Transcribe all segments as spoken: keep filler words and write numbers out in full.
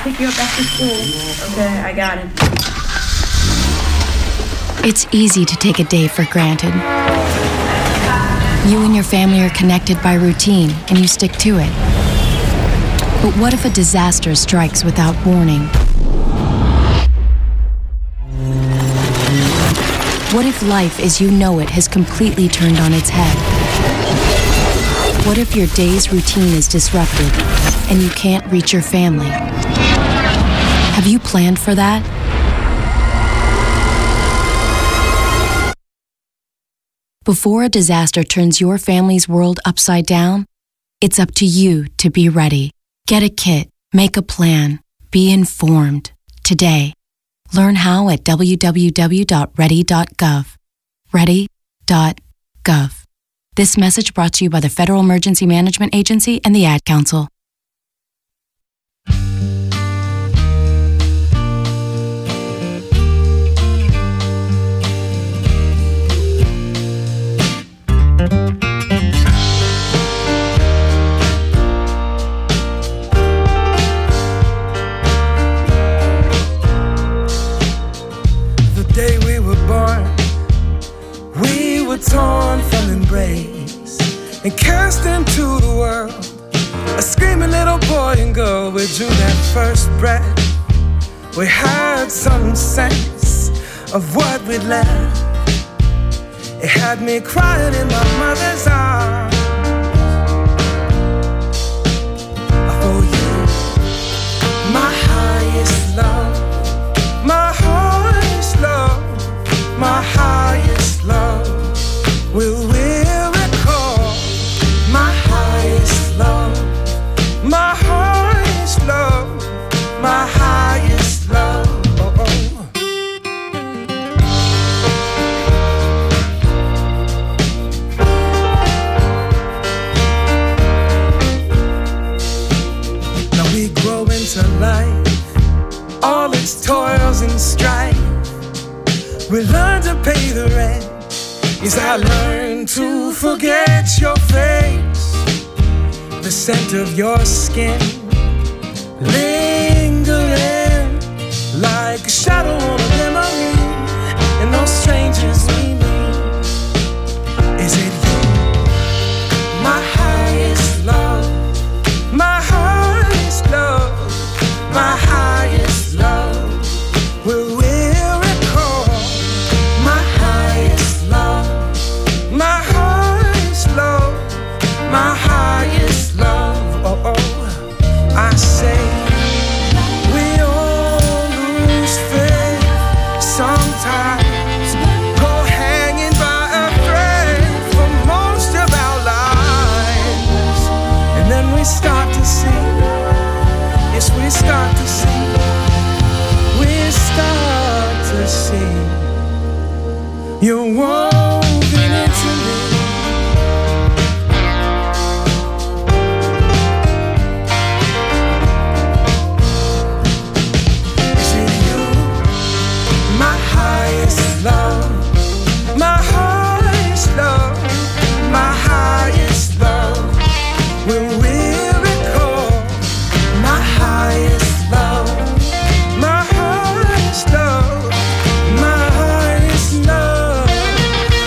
pick you up after school. Okay, I got it. It's easy to take a day for granted. You and your family are connected by routine, and you stick to it. But what if a disaster strikes without warning? What if life as you know it has completely turned on its head? What if your day's routine is disrupted and you can't reach your family? Have you planned for that? Before a disaster turns your family's world upside down, it's up to you to be ready. Get a kit, make a plan, be informed today. Learn how at w w w dot ready dot gov. ready dot gov. This message brought to you by the Federal Emergency Management Agency and the Ad Council. Torn from embrace and cast into the world, a screaming little boy and girl. We drew that first breath. We had some sense of what we'd left. It had me crying in my mother's arms. For you, my highest love, my highest love, my highest love. Will we recall my highest love, my highest love, my highest love? Oh, oh. Now we grow into life, all its toils and strife. We learn to pay the rent. Yes, I learned to forget your face, the scent of your skin, lingering like a shadow on a memory, and those strangers we meet. Is it you, my highest love, my highest love, my highest love? Will we recall my highest love? My highest love, my highest love, oh, oh. I say, we all lose faith sometimes, go hanging by a thread for most of our lives. And then we start to see, yes, we start to see, we start to see, you're woven into me. Is it you, my highest love, my highest love, my highest love? When we recall my highest love, my highest love, my highest love.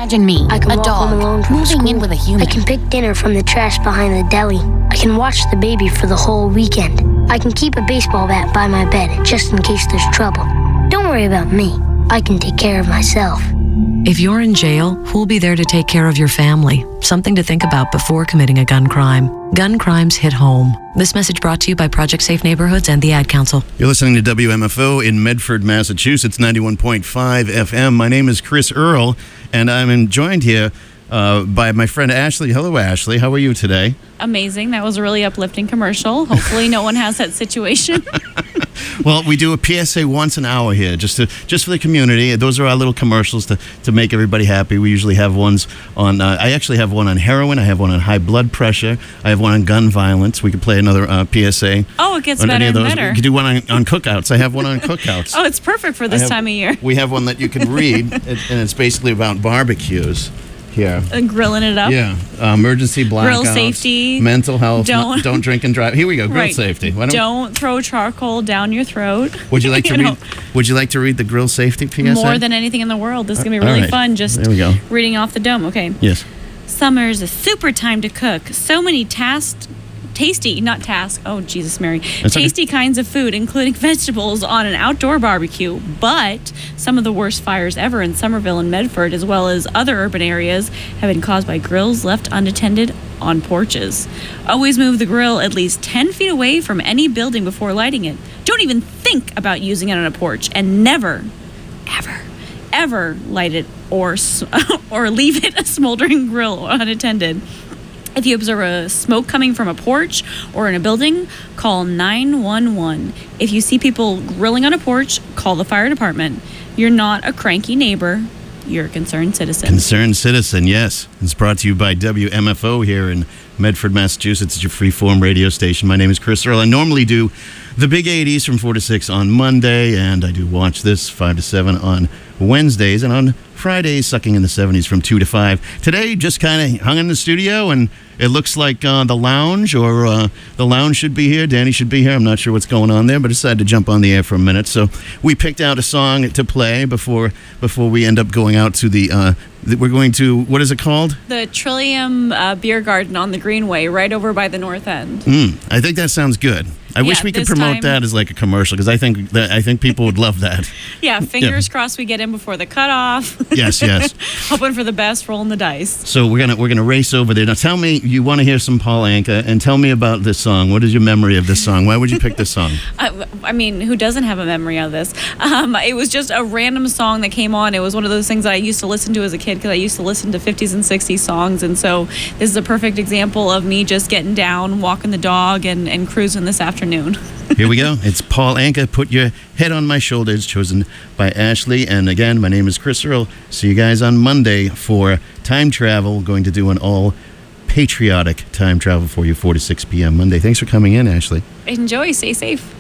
Imagine me, I can a walk dog, home alone from moving school. in with a human. I can pick dinner from the trash behind the deli. I can watch the baby for the whole weekend. I can keep a baseball bat by my bed just in case there's trouble. Don't worry about me. I can take care of myself. If you're in jail, who'll be there to take care of your family? Something to think about before committing a gun crime. Gun crimes hit home. This message brought to you by Project Safe Neighborhoods and the Ad Council. You're listening to W M F O in Medford, Massachusetts, ninety-one point five F M. My name is Chris Earl, and I'm joined here uh, by my friend Ashley. Hello, Ashley. How are you today? Amazing. That was a really uplifting commercial. Hopefully no one has that situation. Well, we do a P S A once an hour here, just to just for the community. Those are our little commercials to, to make everybody happy. We usually have ones on, uh, I actually have one on heroin. I have one on high blood pressure. I have one on gun violence. We could play another uh, P S A. Oh, it gets on better any of and those. better. We could do one on, on cookouts. I have one on cookouts. Oh, it's perfect for this have, time of year. We have one that you can read, and it's basically about barbecues. Here. Uh, grilling it up. Yeah. Uh, emergency blackouts. Grill safety. Mental health. Don't, no, don't drink and drive. Here we go. Grill right. safety. Why don't, don't throw charcoal down your throat. Would you like to you read? know, Would you like to read the grill safety P S A? More than anything in the world. This is going to be All really right. fun. Just there we go. reading off the dome. Okay. Yes. Summer's a super time to cook. So many tasks. Tasty, not task. Oh, Jesus, Mary. That's Tasty okay. kinds of food, including vegetables, on an outdoor barbecue. But some of the worst fires ever in Somerville and Medford, as well as other urban areas, have been caused by grills left unattended on porches. Always move the grill at least ten feet away from any building before lighting it. Don't even think about using it on a porch, and never, ever, ever light it or or leave it a smoldering grill unattended. If you observe a smoke coming from a porch or in a building, call nine one one. If you see people grilling on a porch, call the fire department. You're not a cranky neighbor. You're a concerned citizen. Concerned citizen, yes. It's brought to you by W M F O here in Medford, Massachusetts. It's your free-form radio station. My name is Chris Earl. I normally do the Big eighties from four to six on Monday, and I do Watch This five to seven on Wednesdays, and on Fridays, Sucking in the seventies from two to five. Today, just kind of hung in the studio, and it looks like uh, the lounge, or uh, the lounge should be here. Danny should be here. I'm not sure what's going on there, but I decided to jump on the air for a minute. So we picked out a song to play before before we end up going out to the, uh, the we're going to, what is it called? The Trillium uh, Beer Garden on the Greenway, right over by the north end. Mm, I think that sounds good. I Yeah, wish we could this promote time- that as like a commercial, because I think that I think people would love that. Yeah, fingers crossed we get in before the cutoff. Yes, yes. Hoping for the best, rolling the dice. So we're gonna we're gonna race over there. Now tell me, you want to hear some Paul Anka, and tell me about this song. What is your memory of this song? Why would you pick this song? I, I mean, who doesn't have a memory of this? Um, it was just a random song that came on. It was one of those things that I used to listen to as a kid because I used to listen to fifties and sixties songs. And so this is a perfect example of me just getting down, walking the dog, and, and cruising this afternoon. Here we go. It's Paul Anka, Put Your Head on My Shoulders, chosen by Ashley. And again, my name is Chris Earl. See you guys on Monday for Time Travel. We're going to do an all patriotic time travel for you, four to six p.m. Monday. Thanks for coming in, Ashley. Enjoy. Stay safe.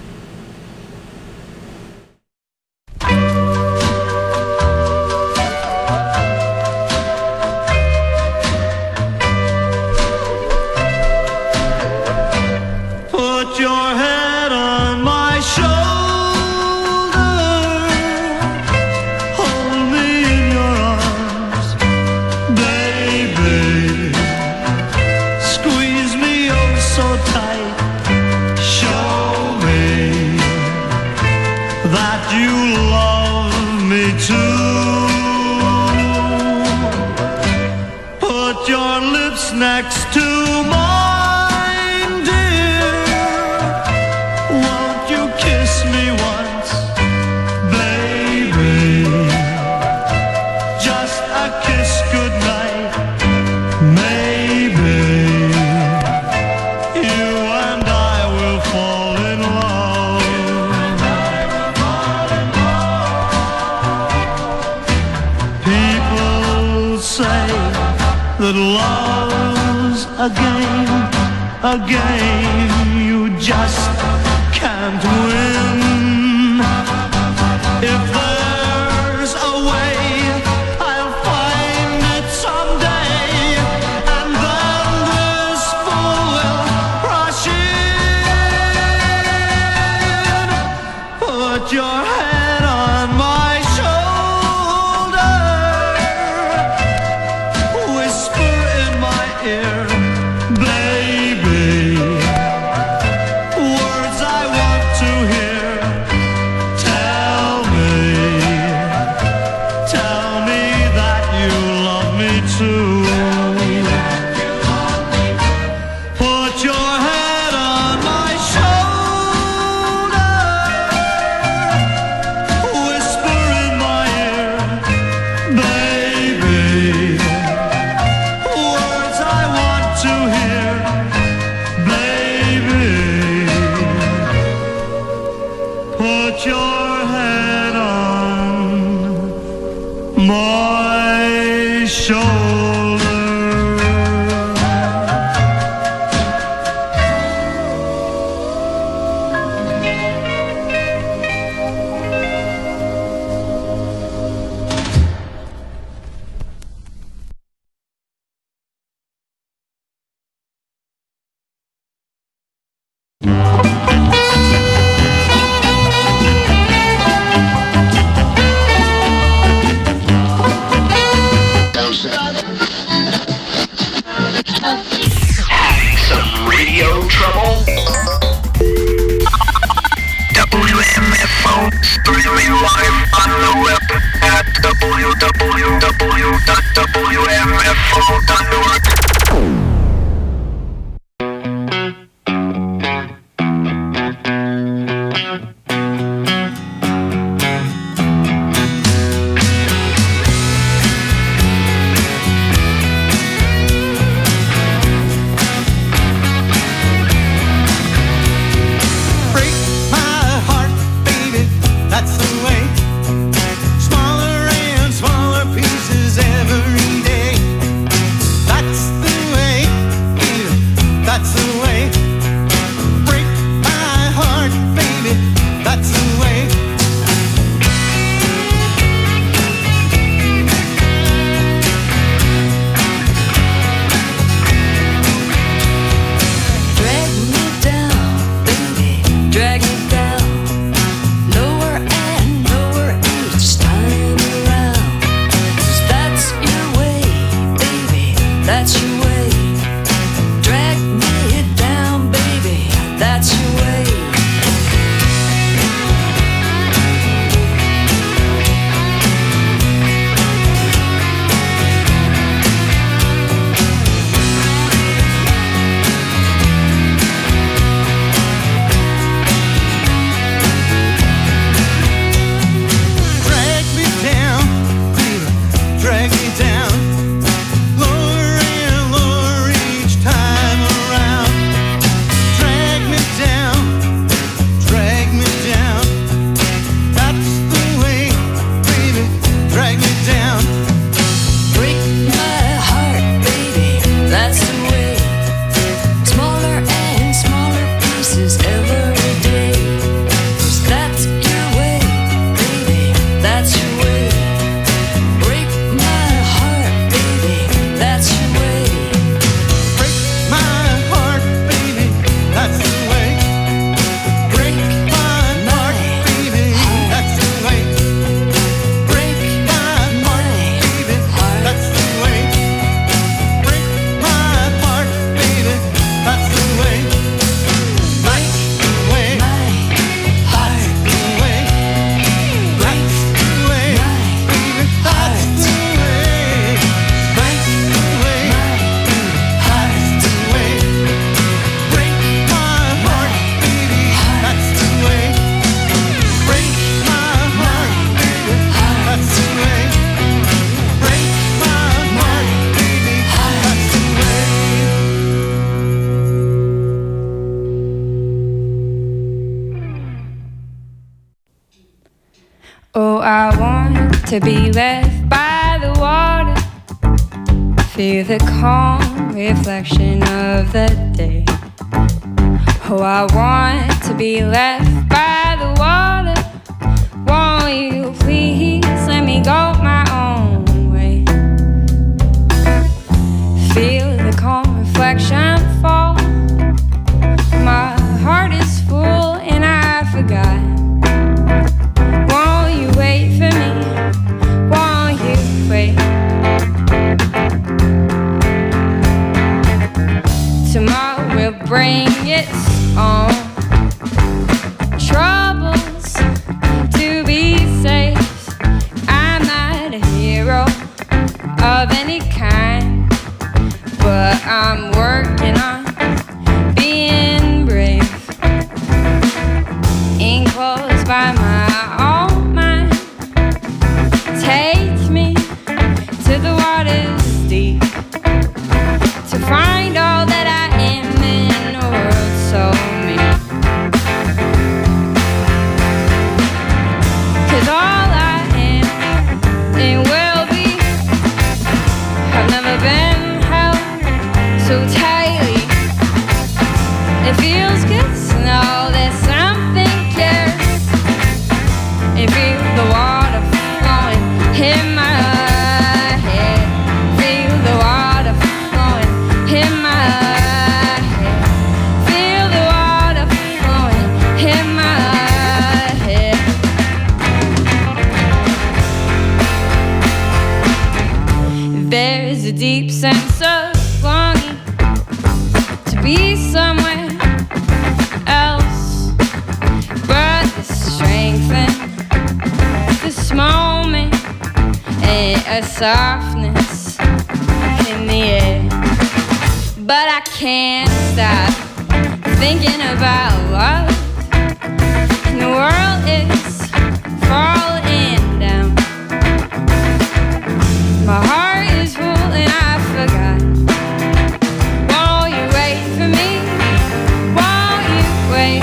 Put your head on my shoulder, hold me in your arms, baby, squeeze me oh so tight, show me that you love me too. Put your lips next to mine. That love's a game, a game you just can't win. If there's a way, I'll find it someday, and then this fool will rush in. Put your head on my shoulder, ear, baby. Words I want to hear. Tell me, tell me that you love me too. Put your head on my shoulder, whisper in my ear, baby. Words I want to hear, baby. Put your head on my shoulder. Having some radio trouble? W M F O streaming live on the web at w w w dot w m f o dot org. Break my heart, baby, that's the way. Smaller and smaller pieces every day. That's the way, yeah, that's the way. Break my heart, baby, that's the way. Drag me down, baby, drag me down. Lower and lower each time around. 'Cause that's your way, baby, that's your way. Drag me down, baby, that's your way. Drag me down, baby, drag me down. Lower and lower each time around. Drag me down, drag me down. That's the way, baby, drag me down. Break my heart, baby, that's the way. Smaller and smaller pieces every day. 'Cause that's your way, baby, that's your way. Break my heart, baby, that's your way. Break my heart, baby, that's the way. Break my heart, baby, that's the way. Break my heart, baby, that's the way. Break my heart, baby, that's the way. That's the way. That's the way. That's the way, baby, that's the way. That's the way. That's the way. Break my heart, baby, that's the way. Break my heart, baby, that's the way. Break my heart, baby, that's the way. Oh, I want to be left by the water, feel the calm reflection of the day. Oh, I want to be left by the water. Won't you please let me go my own way? Feel the calm reflection fall. My heart is full and I forgot. Won't you wait for me? Won't you wait? bring its own troubles to be safe. I'm not a hero of any kind, but I'm working on being brave. Ink flows by my own mind. Take me to the waters deep to find all that I am in a world so mean. 'Cause all I am and will be have never been held so tightly. It feels good to know that something cares. It feels the water flowing in my head. Feel the water flowing in my head. Feel the water flowing in my head. There's a deep sense of longing to be somewhere else, but the strength in this moment and a softness in the air. But I can't stop thinking about love, and the world is falling down. My heart is full and I forgot. Won't you wait for me? Won't you wait?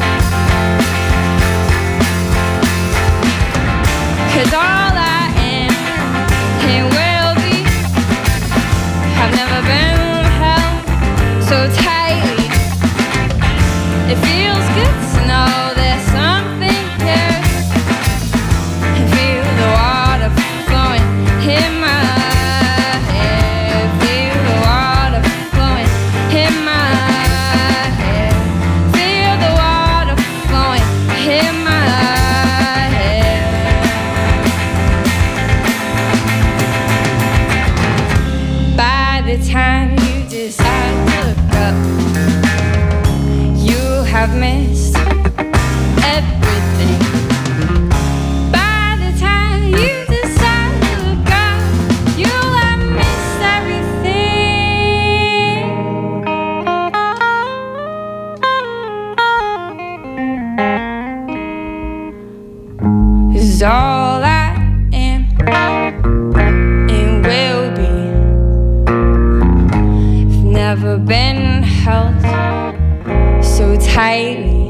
'Cause all I am and will be have never been held so tightly. It feels good to know that something cares. And feel the water flowing in my head. Feel the water flowing in my head. Feel the water flowing in my head. By the time you decide to look up, you have missed everything. By the time you decide to look up, you have missed everything. 'Cause all I am and will be have never been held so tightly.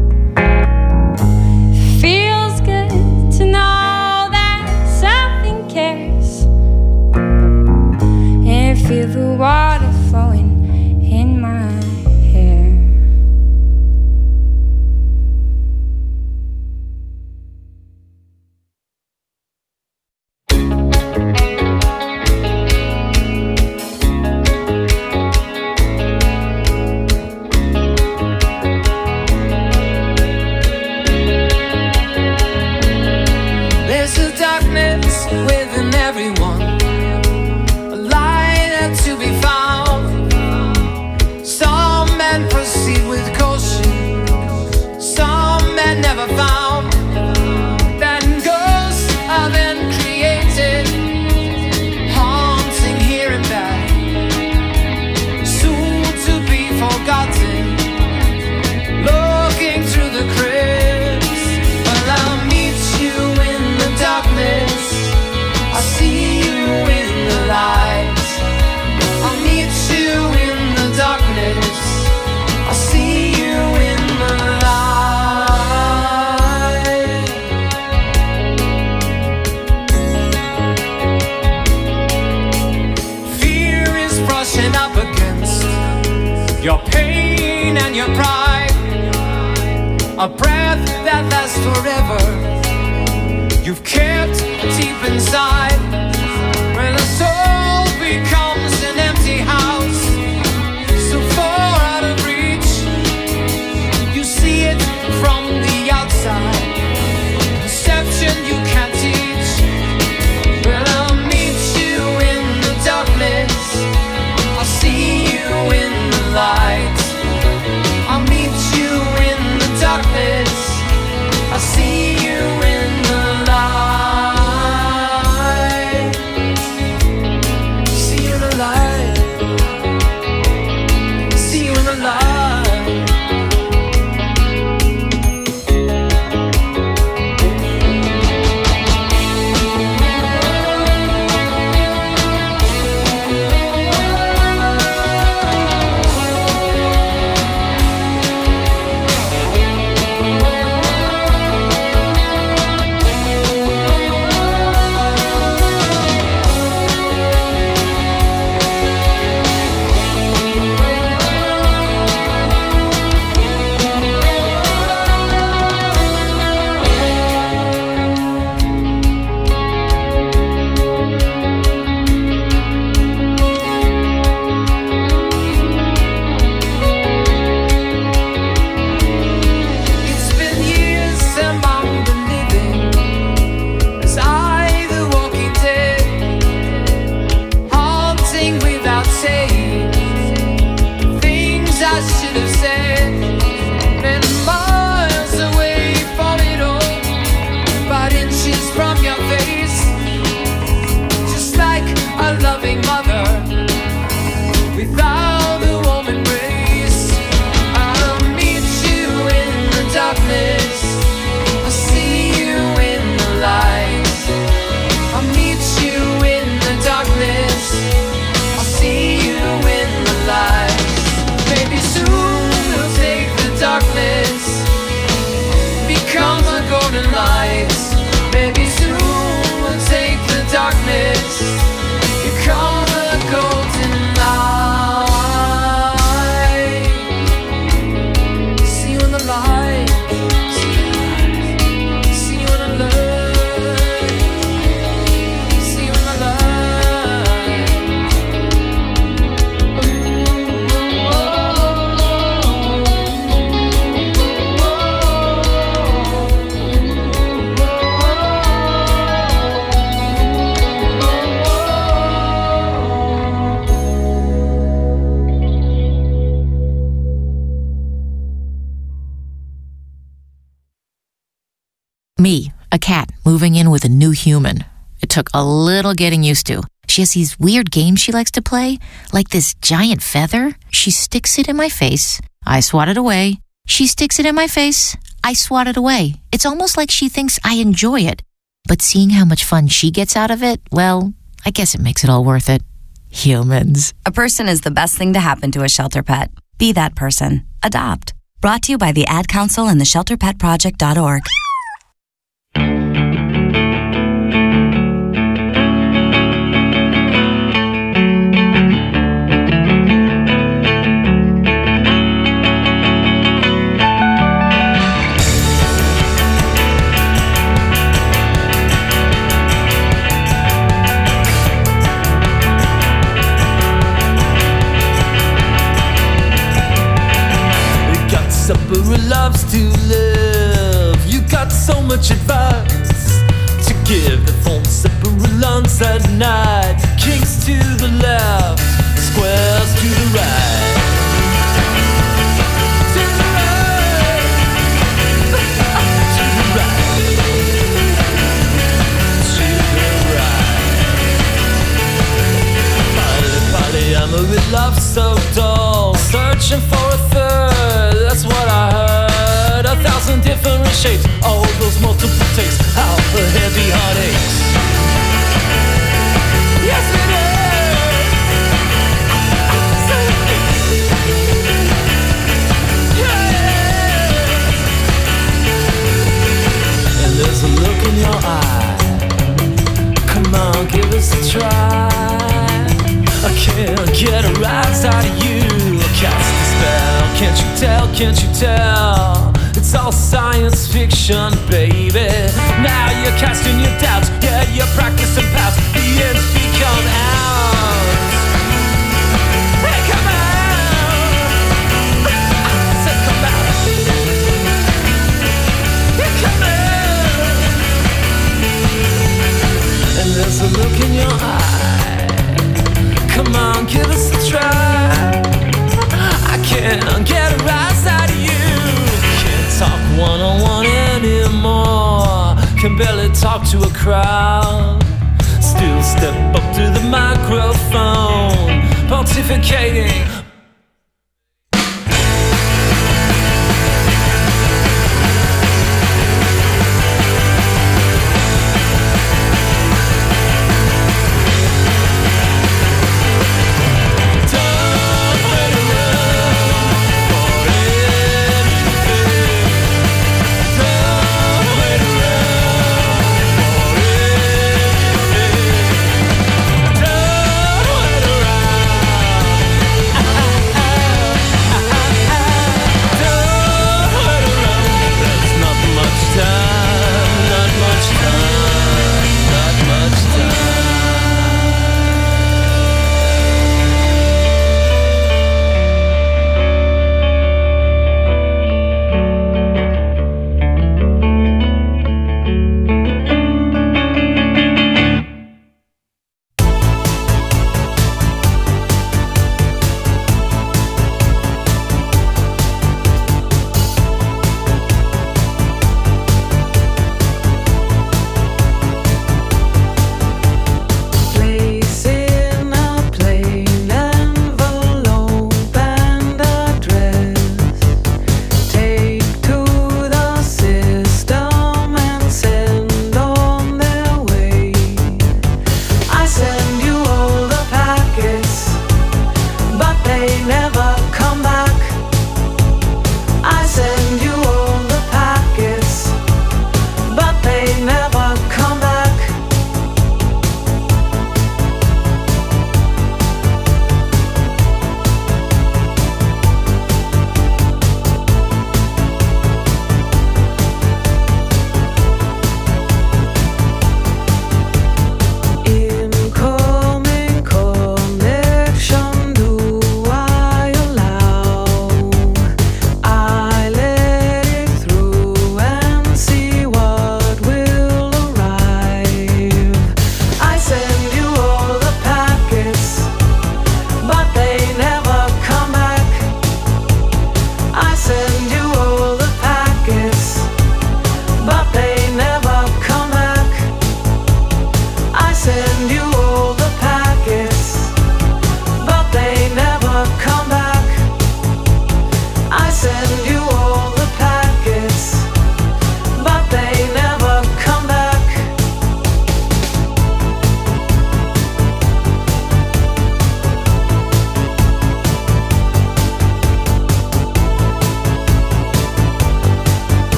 Feels good to know that something cares. And feel the water flowing in my hair. There's a darkness within everyone, a light that to be found. Some men proceed with caution, some men never found. Then ghosts are then created, haunting here and there, soon to be forgotten, looking through the crypts. Well, I'll meet you in the darkness, I'll see you in the light. I'll meet you in the darkness, I'll see you in the light. Fear is brushing up against your pain and your pride, a breath that lasts forever, you've kept deep inside. When the soul becomes an empty house, so far out of reach, you see it from the outside. Perception you can't teach. Well, I'll meet you in the darkness, I'll see you in the light. You call the golden light. See you in the light. See you in the light. See you in the light. Me, a cat, moving in with a new human. It took a little getting used to. She has these weird games she likes to play, like this giant feather. She sticks it in my face. I swat it away. She sticks it in my face. I swat it away. It's almost like she thinks I enjoy it. But seeing how much fun she gets out of it, well, I guess it makes it all worth it. Humans. A person is the best thing to happen to a shelter pet. Be that person. Adopt. Brought to you by the Ad Council and the shelter pet project dot org. Supper loves to live. You got so much advice to give. The phone supper lunch at night. Kings to the left, squares to the right. To the right. To the right. To the right. Party, party, I'm a with love so dull. Searching for a third, that's what I heard. A thousand different shapes, all those multiple takes, how the heavy heart aches. Yes it is. Yeah. And there's a look in your eye. Come on, give us a try. I can't get a rise out of you. Cast the spell, can't you tell, can't you tell? It's all science fiction, baby. Now you're casting your doubts, yeah, you're practicing past. The ends become out. Hey, come out. I said come out. Hey, come out. And there's a look in your eye. Come on, give us a try. I can't get a rise out of you. Can't talk one-on-one anymore. Can barely talk to a crowd. Still step up to the microphone, pontificating.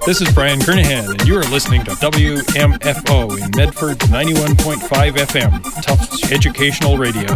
This is Brian Kernahan, and you are listening to W M F O in Medford ninety-one point five F M, Tufts Educational Radio.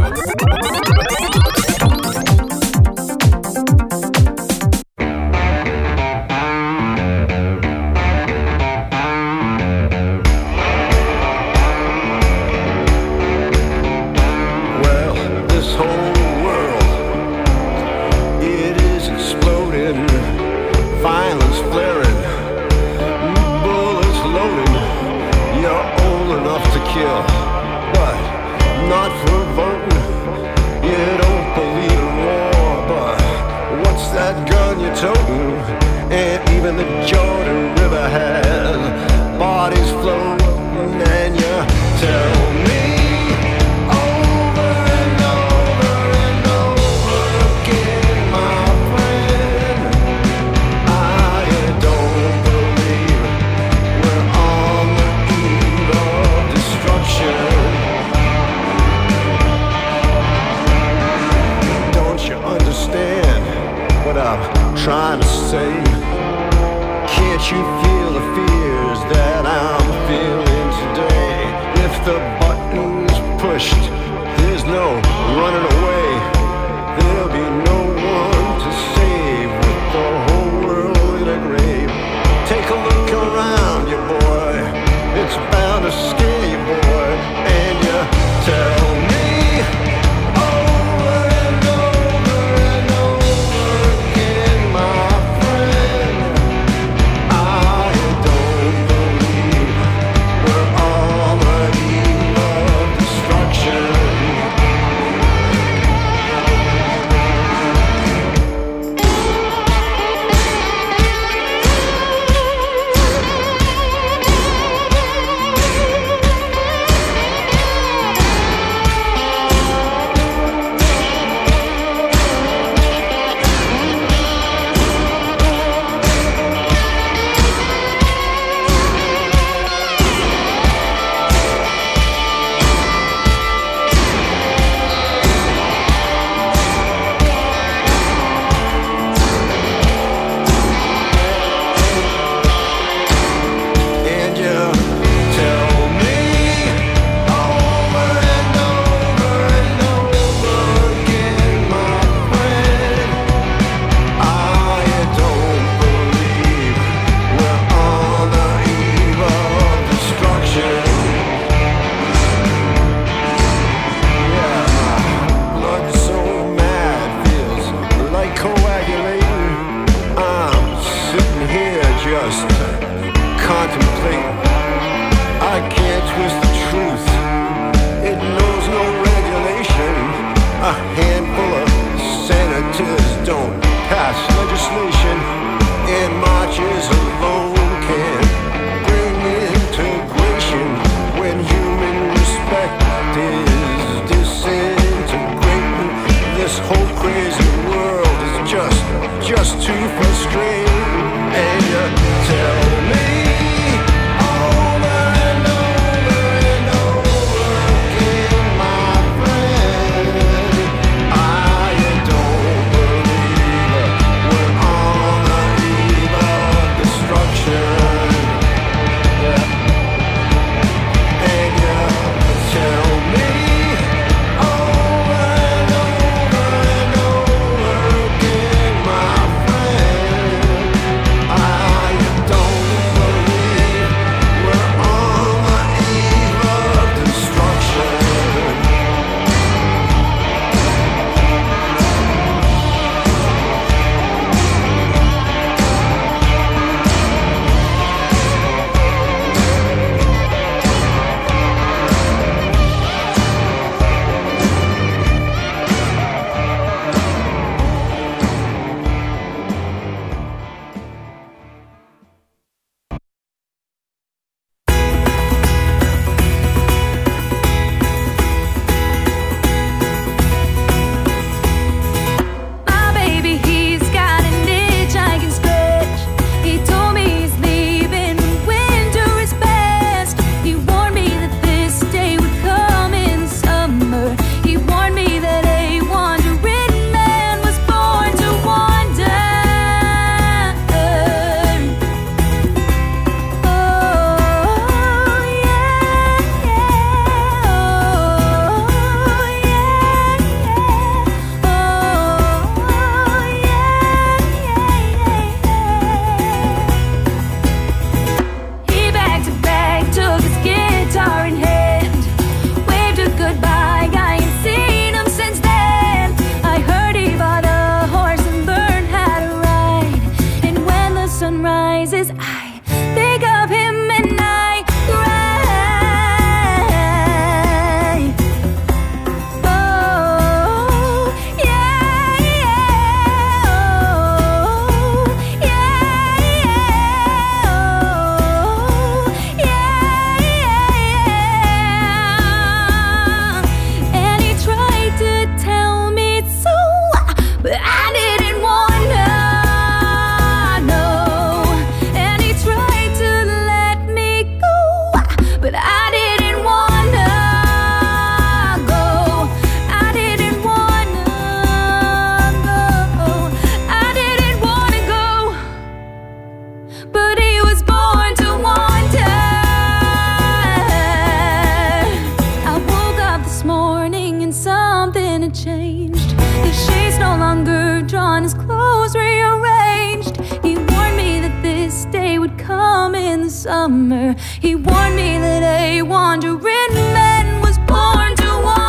had changed. The shades no longer drawn, his clothes rearranged. He warned me that this day would come in the summer. He warned me that a wandering man was born to wander.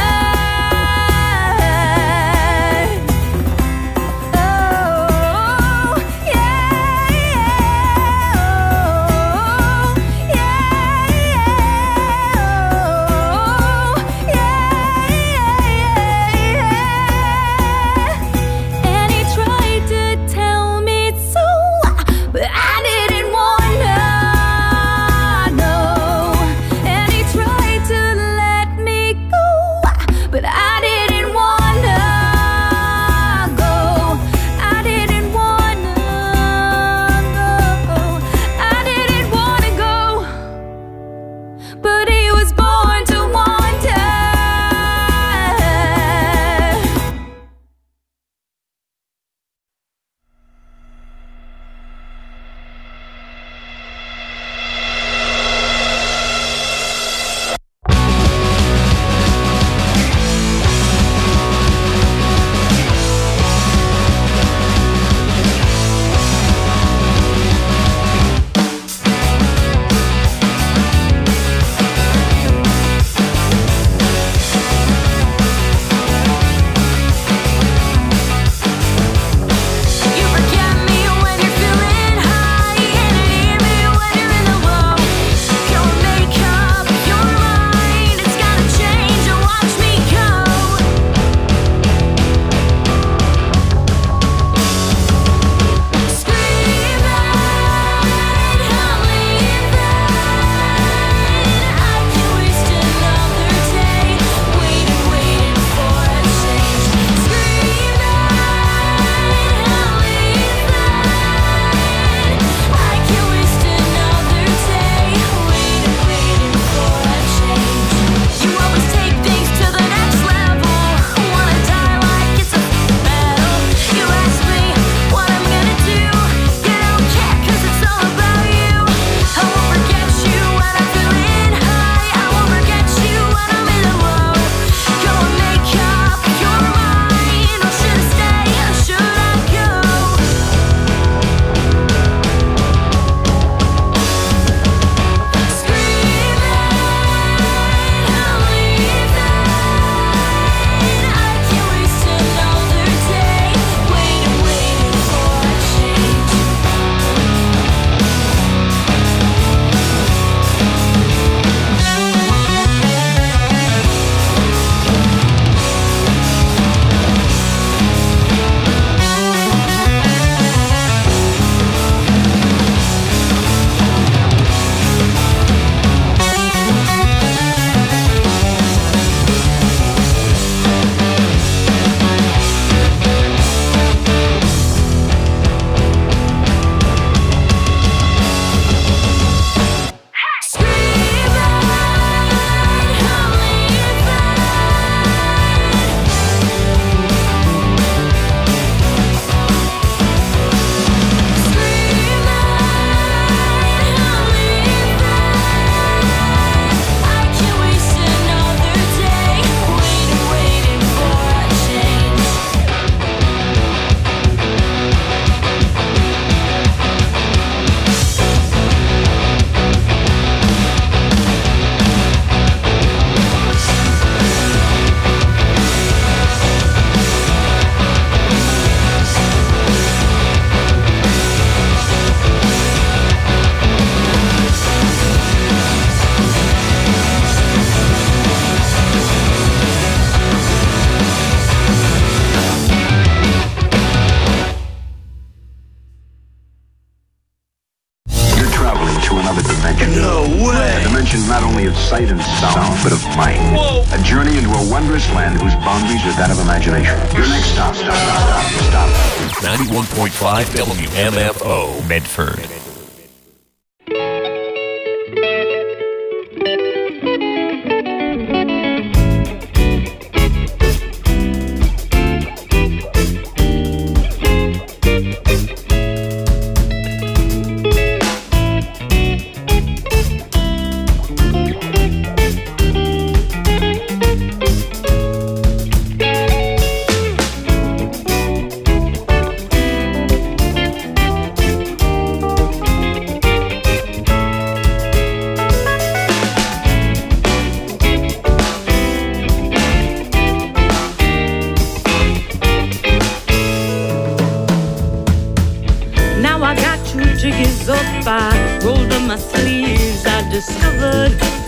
not only of sight and sound, but of mind. Whoa. A journey into a wondrous land whose boundaries are that of imagination. Your next stop, stop, stop, stop. ninety-one point five W M F O, Medford. discovered